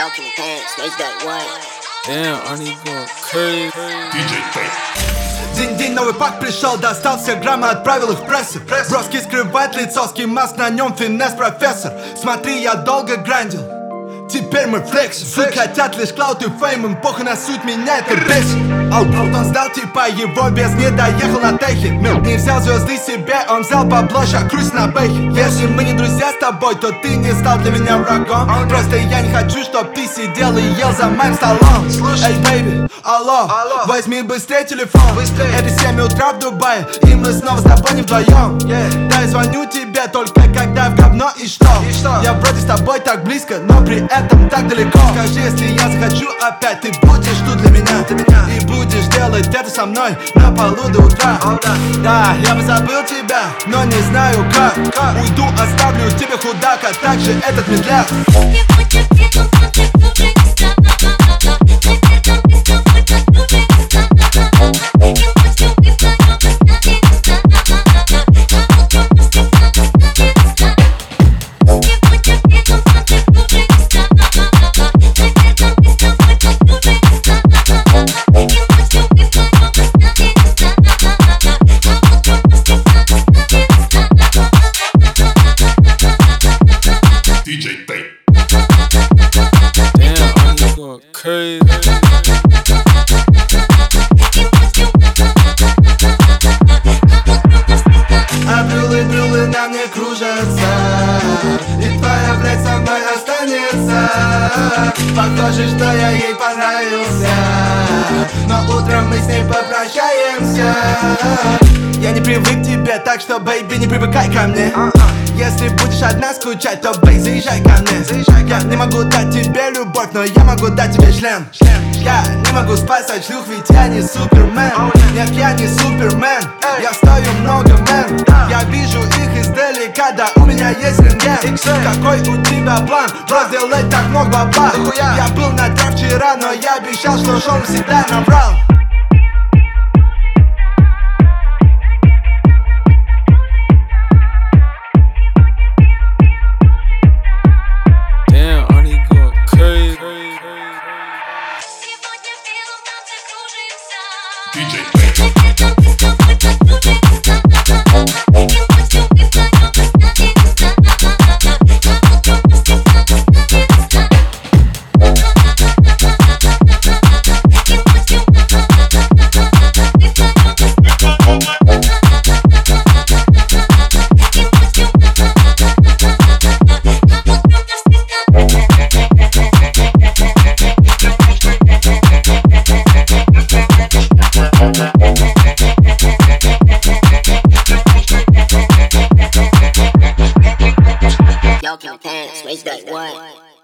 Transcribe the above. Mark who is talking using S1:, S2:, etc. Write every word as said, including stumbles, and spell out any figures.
S1: Y'all can dance, raise that one.
S2: Damn, Arnie going crazy.
S3: диджей Фейк.
S4: День-день, новый пак пришел, достал все граммы, отправил их в прессу. Броски скрывает лицо, скимаск, на нем финес профессор. Смотри, я долго грандил, теперь мы флекс. Все хотят лишь клаут и фейм, им похуй на суть, меня это бесит. Аут, он сдал типа его без, не доехал на техе. Не взял звезды себе, он взял бабло, ща круть на бэхе. Если мы не друзья с тобой, то ты не стал для меня врагом. Просто я не хочу, чтоб ты сидел и ел за моим столом. Эй, бэйби, алло, возьми быстрее телефон. Это семь утра в Дубае, и мы снова с тобой не вдвоем. Да, я звоню тебе только когда в говно и что? Я вроде с тобой так близко, но при этом так далеко. Скажи, если я захочу опять, ты будешь тут для меня. И будешь делать это со мной на полу до утра. Да, я бы забыл тебя, но не знаю как. Уйду, оставлю тебе худака, так же этот медляк.
S3: диджей Фейк.
S2: Damn, Arnie going crazy.
S4: А брюлы, брюлы на мне кружатся, и твоя блядь со мной останется. Похоже, что я ей понравился, но утром мы с ней попрощаемся. Я не привык к тебе, так что, бэйби, не привыкай ко мне. Если будешь одна скучать, то, бэй, заезжай ко мне. Я не могу дать тебе любовь, но я могу дать тебе член. Я не могу спасать шлюх, ведь я не супермен. Нет, я не супермен, я стою много, мэн. Я вижу их издалека, да у меня есть рентген. Какой у тебя план? Разделать так много бабла. Я был на трав вчера, но я обещал, что шоу всегда наврал.
S2: Damn, Arnie going crazy.
S3: диджей Фейк.
S1: Y'all can dance, raise that one.